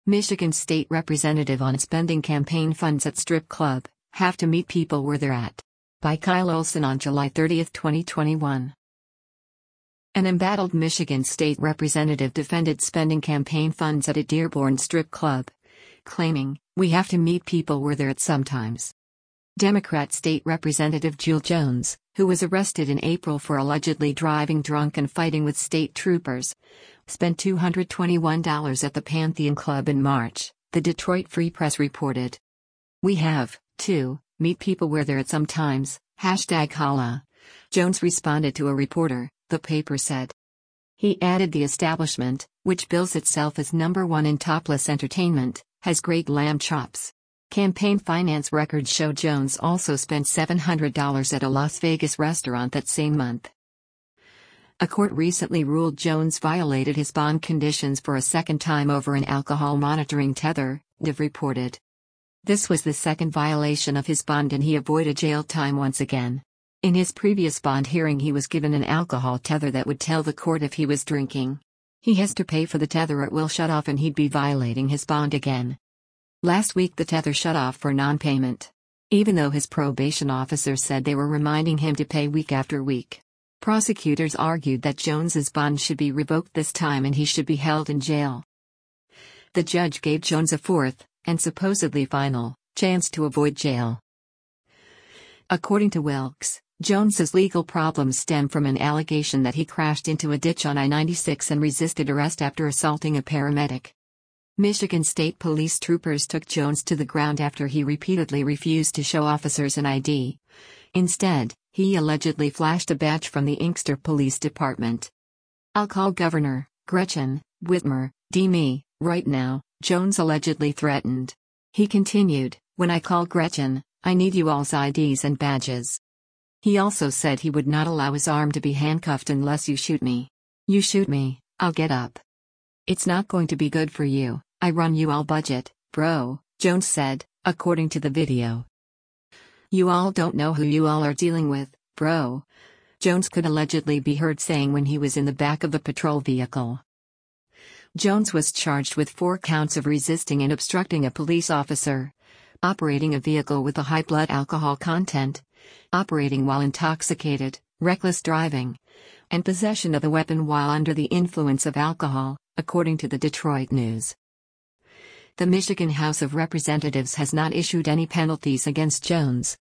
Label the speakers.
Speaker 1: Michigan State Representative on spending campaign funds at strip club, have to meet people where they're at. By Kyle Olson on July 30, 2021. An embattled Michigan State Representative defended spending campaign funds at a Dearborn strip club, claiming, "We have to meet people where they're at sometimes." Democrat State Representative Jewel Jones, who was arrested in April for allegedly driving drunk and fighting with state troopers, spent $221 at the Pantheon Club in March, the Detroit Free Press reported. "We have, to meet people where they're at sometimes, #holla." Jones responded to a reporter, the paper said. He added the establishment, which bills itself as #1 in topless entertainment, has great lamb chops. Campaign finance records show Jones also spent $700 at a Las Vegas restaurant that same month. A court recently ruled Jones violated his bond conditions for a second time over an alcohol monitoring tether, DIV reported. This was the second violation of his bond and he avoided jail time once again. In his previous bond hearing he was given an alcohol tether that would tell the court if he was drinking. He has to pay for the tether or it will shut off and he'd be violating his bond again. Last week the tether shut off for non-payment. Even though his probation officer said they were reminding him to pay week after week. Prosecutors argued that Jones's bond should be revoked this time and he should be held in jail. The judge gave Jones a fourth, and supposedly final, chance to avoid jail. According to Wilkes, Jones's legal problems stem from an allegation that he crashed into a ditch on I-96 and resisted arrest after assaulting a paramedic. Michigan State Police troopers took Jones to the ground after he repeatedly refused to show officers an ID. Instead, he allegedly flashed a badge from the Inkster Police Department. "I'll call Governor Gretchen Whitmer, D.M. right now," Jones allegedly threatened. He continued, "When I call Gretchen, I need you all's IDs and badges." He also said he would not allow his arm to be handcuffed unless you shoot me. "You shoot me, I'll get up. It's not going to be good for you, I run you all budget, bro," Jones said, according to the video. "You all don't know who you all are dealing with, bro," Jones could allegedly be heard saying when he was in the back of the patrol vehicle. Jones was charged with 4 counts of resisting and obstructing a police officer, operating a vehicle with a high blood alcohol content, operating while intoxicated, reckless driving, and possession of a weapon while under the influence of alcohol, according to the Detroit News. The Michigan House of Representatives has not issued any penalties against Jones.